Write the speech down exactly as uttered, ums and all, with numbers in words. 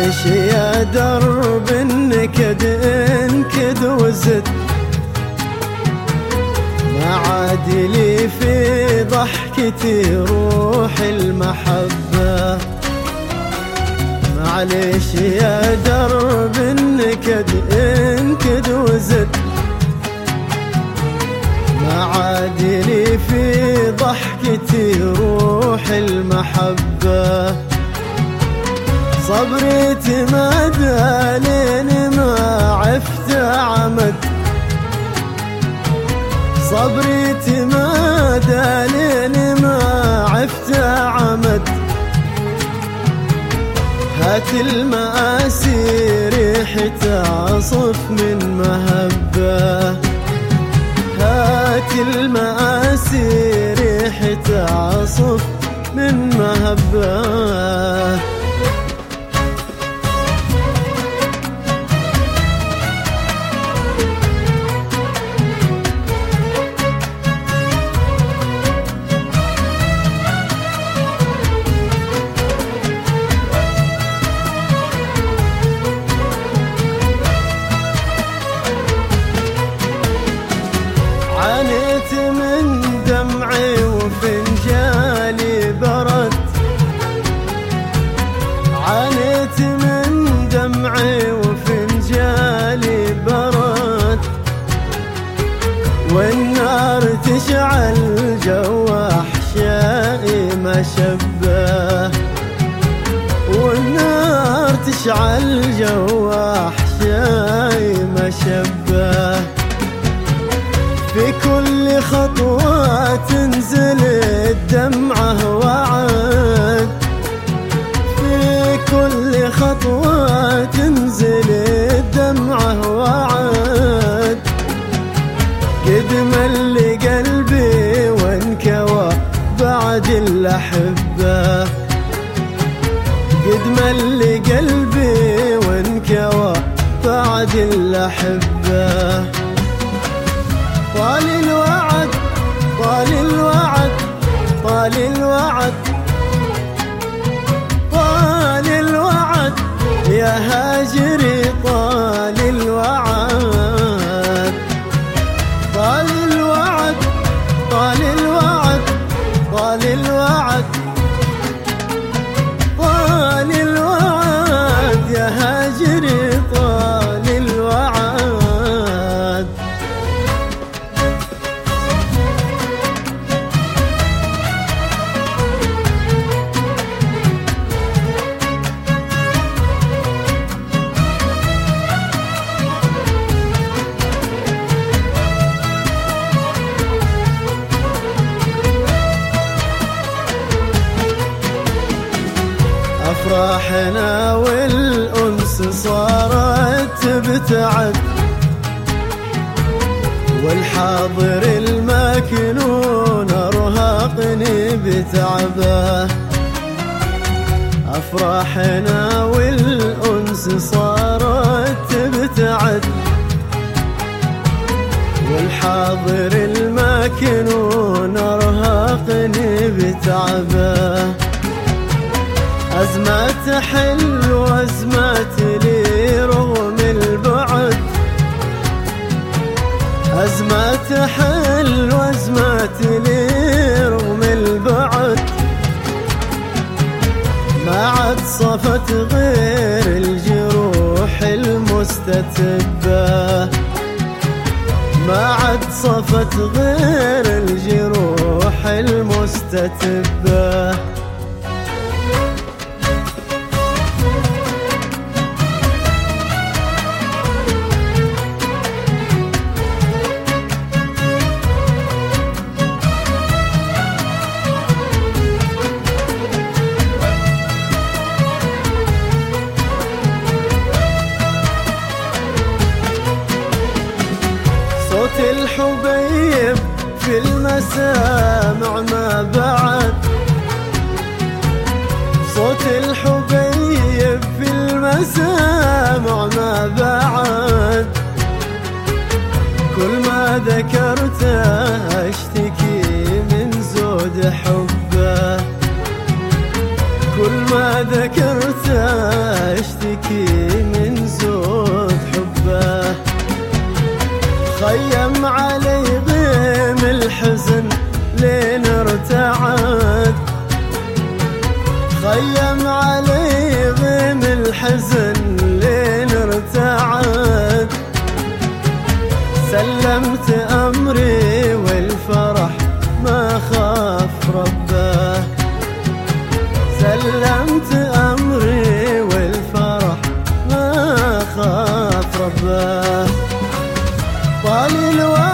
معليش يا درب النكد انكد وزد، ما عاد لي في ضحكتي روح المحبة. معليش يا درب النكد انكد وزد، ما عاد لي في ضحكتي روح المحبة. صبري تمادى لين ما عفت عمد، صبري تمادى لين ما عفت عمد. هات المآسي ريحة عصف من مهبة، هات المآسي ريحة عصف من مهبة. عانيت من دمعي وفنجالي برد، عانيت من دمعي وفنجالي برد. والنار تشعل جوا أحشائي ما شبه، والنار تشعل جوا أحشائي ما شبه. في كل خطوة تنزل الدمعة وعد، في كل خطوة تنزل الدمعة وعد. قد مل قلبي وانكوى بعد الأحبة، قد مل قلبي وانكوى بعد الأحبة. طال الوعد طال الوعد طال الوعد طال الوعد يا هاجري، طال الوعد طال الوعد طال الوعد طال الوعد طال الوعد يا هاجري، طال الوعد. أفراحنا والأنس صارت تبتعد، والحاضر المكنون أرهقني بتعبه. أفراحنا والأنس صارت تبتعد، والحاضر المكنون أرهقني بتعبه. أزمات حل وأزمات لي رغم البعد، أزمات حل وأزمات لي رغم البعد. ما عاد صفت غير الجروح المستتبة، ما عاد صفت غير الجروح المستتبة. صوت الحبيب في المسامع ما بعد، صوت الحبيب في المسامع ما بعد. كل ما ذكرته اشتكي من زود حبه، كل ما ذكرته اشتكي اشتكي من زود حبه. خيم علي غيم الحزن لين ارتعد، خيم علي غيم الحزن لين ارتعد. سلمت أمري والفرح ما خاف ربه، سلمت أمري والفرح ما خاف ربه. طال الوقت